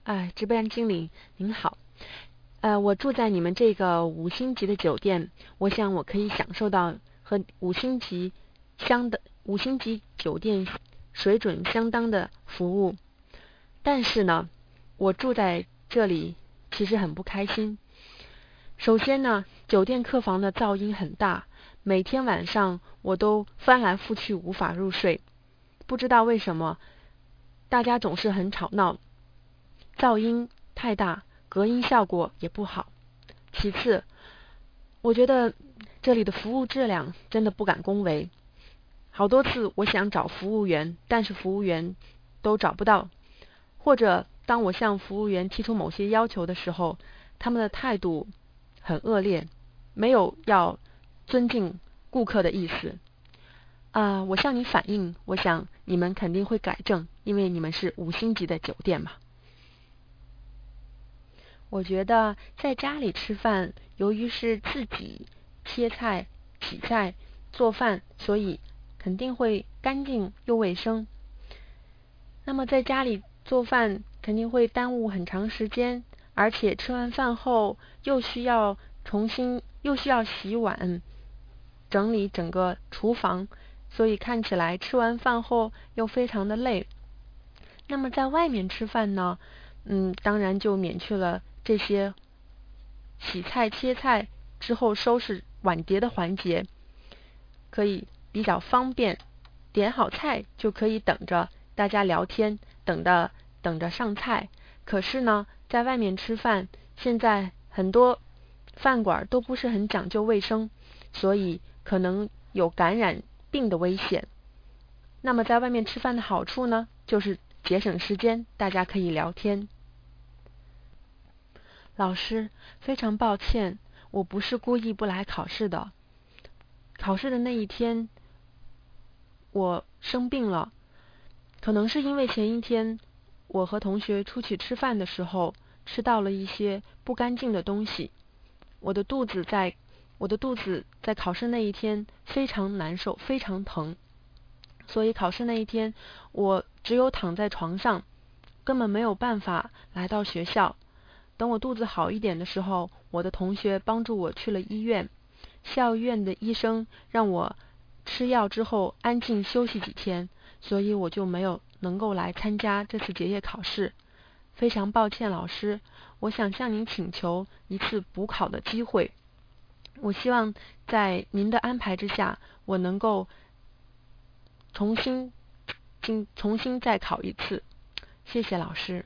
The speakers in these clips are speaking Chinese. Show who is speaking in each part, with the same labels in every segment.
Speaker 1: 值班经理您好，我住在你们这个5星级的酒店，我想我可以享受到和5星级酒店水准相当的服务，但是呢，我住在这里其实很不开心。首先呢，酒店客房的噪音很大，每天晚上我都翻来覆去无法入睡，不知道为什么，大家总是很吵闹，噪音太大，隔音效果也不好。其次，我觉得这里的服务质量真的不敢恭维。好多次我想找服务员，但是服务员都找不到，或者当我向服务员提出某些要求的时候，他们的态度很恶劣，没有要尊敬顾客的意思。我向你反映，我想你们肯定会改正，因为你们是5星级的酒店嘛。我觉得在家里吃饭，由于是自己切菜、洗菜、做饭，所以肯定会干净又卫生。那么在家里做饭肯定会耽误很长时间，而且吃完饭后又需要洗碗，整理整个厨房，所以看起来吃完饭后又非常的累。那么在外面吃饭呢，当然就免去了这些洗菜切菜之后收拾碗碟的环节，可以比较方便，点好菜就可以等着大家聊天，等着上菜。可是呢，在外面吃饭，现在很多饭馆都不是很讲究卫生，所以可能有感染病的危险。那么在外面吃饭的好处呢，就是节省时间，大家可以聊天。老师，非常抱歉，我不是故意不来考试的。考试的那一天，我生病了，可能是因为前一天我和同学出去吃饭的时候，吃到了一些不干净的东西。我的肚子在考试那一天非常难受，非常疼。所以考试那一天，我只有躺在床上，根本没有办法来到学校。等我肚子好一点的时候，我的同学帮助我去了医院，校医院的医生让我吃药之后安静休息几天，所以我就没有能够来参加这次结业考试。非常抱歉，老师，我想向您请求一次补考的机会。我希望在您的安排之下，我能够重新再考一次。谢谢老师。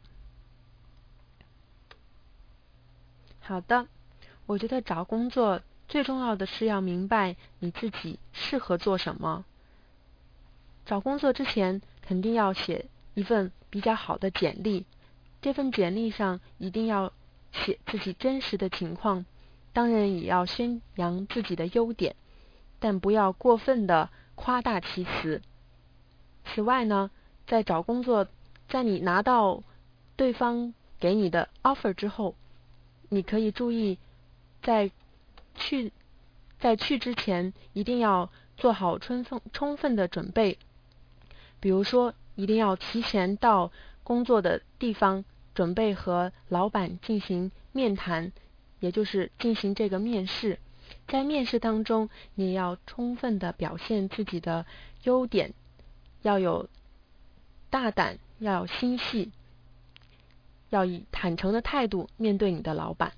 Speaker 1: 好的，我觉得找工作最重要的是要明白你自己适合做什么。找工作之前肯定要写一份比较好的简历，这份简历上一定要写自己真实的情况，当然也要宣扬自己的优点，但不要过分的夸大其词。此外呢，在找工作，在你拿到对方给你的 offer 之后，你可以注意在去之前一定要做好充分的准备，比如说一定要提前到工作的地方，准备和老板进行面谈，也就是进行这个面试。在面试当中，你也要充分的表现自己的优点，要有大胆，要有心细，要以坦诚的态度面对你的老板。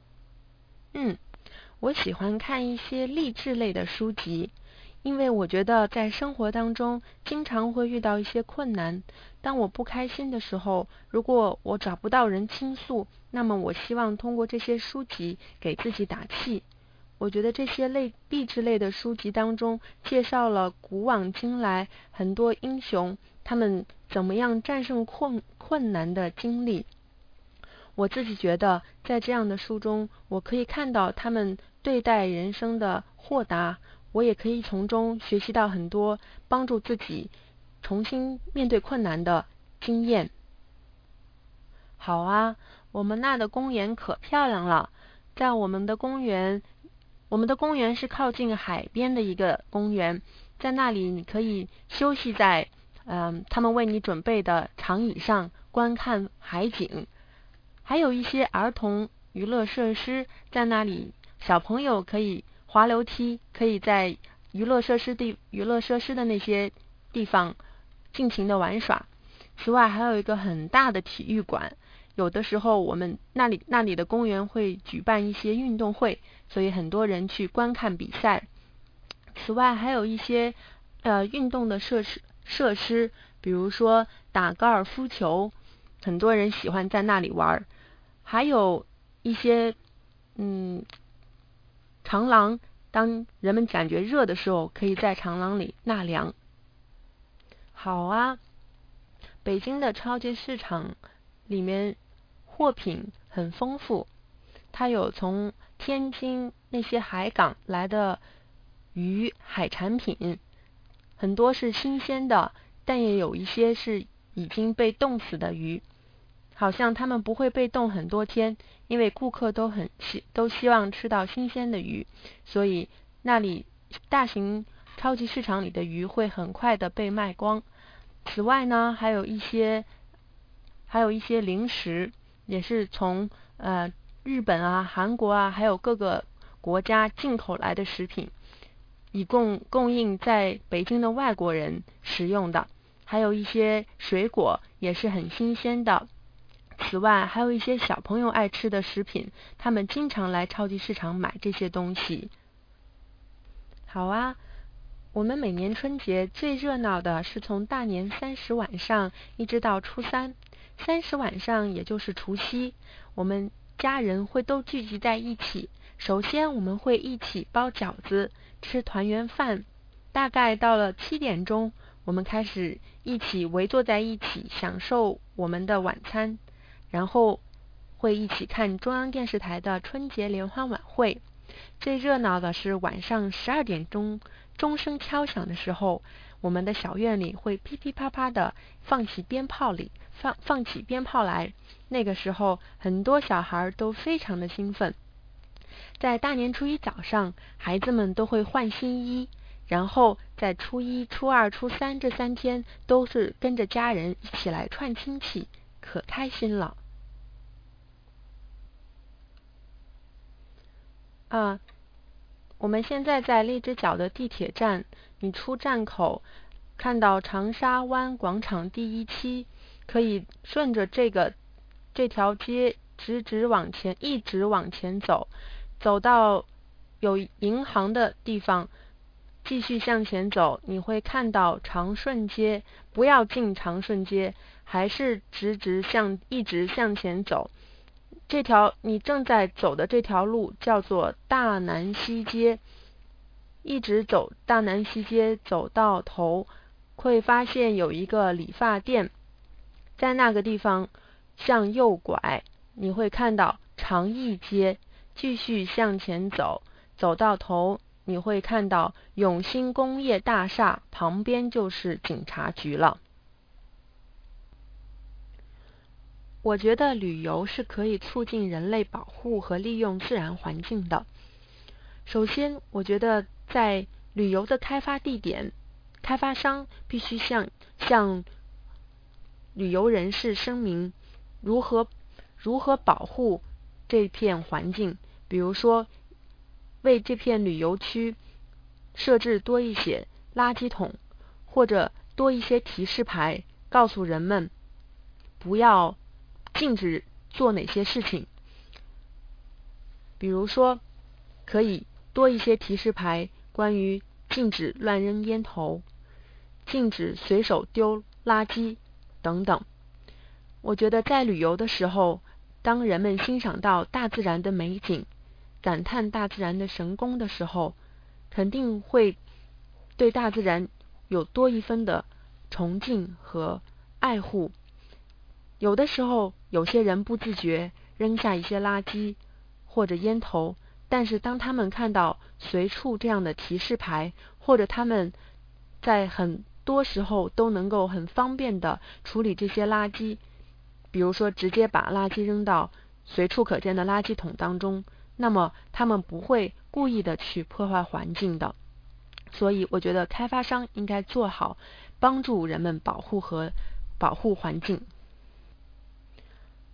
Speaker 1: 我喜欢看一些励志类的书籍，因为我觉得在生活当中经常会遇到一些困难。当我不开心的时候，如果我找不到人倾诉，那么我希望通过这些书籍给自己打气。我觉得这些励志类的书籍当中介绍了古往今来很多英雄他们怎么样战胜困难的经历。我自己觉得在这样的书中，我可以看到他们对待人生的豁达，我也可以从中学习到很多帮助自己重新面对困难的经验。好啊，我们那的公园可漂亮了。在我们的公园是靠近海边的一个公园，在那里你可以休息在他们为你准备的长椅上观看海景， 还有一些儿童娱乐设施，在那里小朋友可以滑楼梯，可以在娱乐设施的那些地方尽情的玩耍。此外还有一个很大的体育馆，有的时候我们那里的公园会举办一些运动会，所以很多人去观看比赛。此外还有一些运动的设施，比如说打高尔夫球，很多人喜欢在那里玩。还有一些长廊，当人们感觉热的时候，可以在长廊里纳凉。好啊，北京的超级市场里面货品很丰富，它有从天津那些海港来的鱼海产品，很多是新鲜的，但也有一些是已经被冻死的鱼，好像他们不会被冻很多天，因为顾客都希望吃到新鲜的鱼，所以那里大型超级市场里的鱼会很快的被卖光。此外呢，还有一些零食，也是从日本啊、韩国啊，还有各个国家进口来的食品，以供应在北京的外国人食用的。还有一些水果也是很新鲜的。此外还有一些小朋友爱吃的食品，他们经常来超级市场买这些东西。好啊，我们每年春节最热闹的是从大年30晚上一直到初三。30晚上也就是除夕，我们家人会都聚集在一起。首先我们会一起包饺子，吃团圆饭。大概到了7点钟，我们开始一起围坐在一起享受我们的晚餐，然后会一起看中央电视台的春节联欢晚会。最热闹的是晚上12点钟钟声敲响的时候，我们的小院里会噼噼啪啪的放起鞭炮来，那个时候很多小孩都非常的兴奋。在大年初一早上，孩子们都会换新衣，然后在初一、初二、初三这3天都是跟着家人一起来串亲戚，可开心了。我们现在在荔枝角的地铁站，你出站口看到长沙湾广场第1期，可以顺着这条街一直往前走，走到有银行的地方，继续向前走，你会看到长顺街。不要进长顺街，还是一直向前走。你正在走的这条路叫做大南西街，一直走大南西街走到头，会发现有一个理发店，在那个地方向右拐，你会看到长义街。继续向前走，走到头你会看到永兴工业大厦，旁边就是警察局了。我觉得旅游是可以促进人类保护和利用自然环境的。首先，我觉得在旅游的开发地点，开发商必须向旅游人士声明如何保护这片环境，比如说为这片旅游区设置多一些垃圾桶，或者多一些提示牌，告诉人们不要禁止做哪些事情。比如说可以多一些提示牌，关于禁止乱扔烟头，禁止随手丢垃圾等等。我觉得在旅游的时候，当人们欣赏到大自然的美景，感叹大自然的神功的时候，肯定会对大自然有多一分的崇敬和爱护。有的时候有些人不自觉扔下一些垃圾或者烟头，但是当他们看到随处这样的提示牌，或者他们在很多时候都能够很方便的处理这些垃圾，比如说直接把垃圾扔到随处可见的垃圾桶当中，那么他们不会故意的去破坏环境的。所以我觉得开发商应该做好帮助人们保护环境。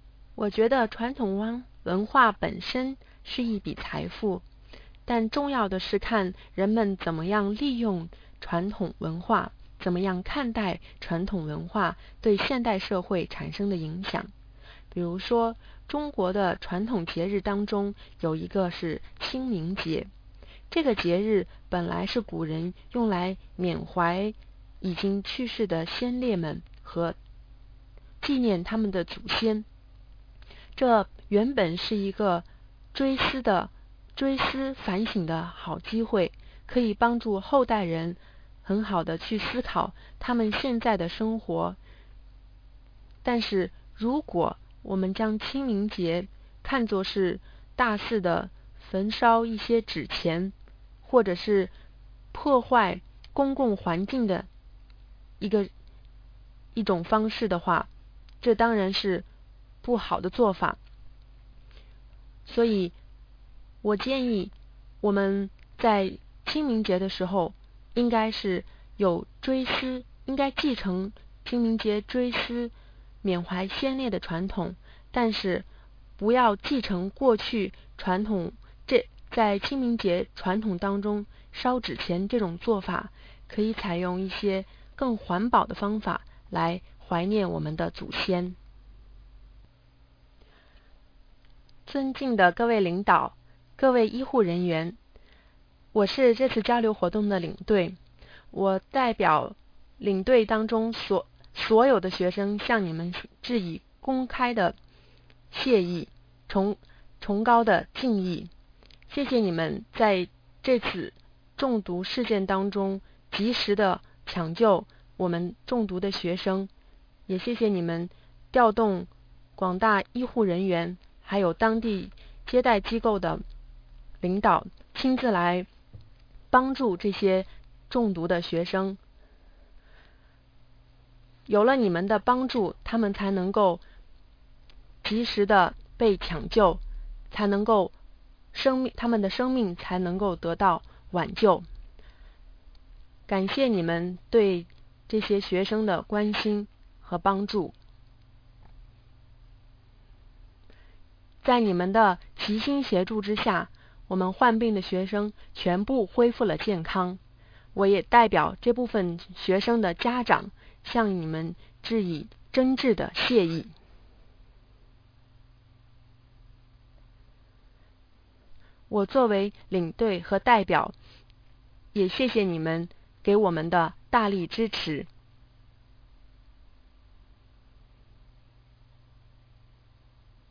Speaker 1: 我觉得传统文化本身是一笔财富，但重要的是看人们怎么样利用传统文化，怎么样看待传统文化对现代社会产生的影响。比如说，中国的传统节日当中有一个是清明节，这个节日本来是古人用来缅怀已经去世的先烈们和纪念他们的祖先。这原本是一个追思反省的好机会，可以帮助后代人很好的去思考他们现在的生活。但是如果我们将清明节看作是大肆的焚烧一些纸钱，或者是破坏公共环境的一种方式的话，这当然是不好的做法。所以我建议我们在清明节的时候应该是有追思，应该继承清明节追思缅怀先烈的传统，但是不要继承过去传统，在清明节传统当中烧纸钱这种做法，可以采用一些更环保的方法来怀念我们的祖先。尊敬的各位领导、各位医护人员，我是这次交流活动的领队，我代表领队当中所有的学生向你们致以公开的谢意，崇高的敬意。谢谢你们在这次中毒事件当中及时的抢救我们中毒的学生，也谢谢你们调动广大医护人员还有当地接待机构的领导亲自来帮助这些中毒的学生。有了你们的帮助，他们才能够及时的被抢救，才能够他们的生命才能够得到挽救。感谢你们对这些学生的关心和帮助。在你们的齐心协助之下，我们患病的学生全部恢复了健康。我也代表这部分学生的家长向你们致以真挚的谢意。我作为领队和代表，也谢谢你们给我们的大力支持。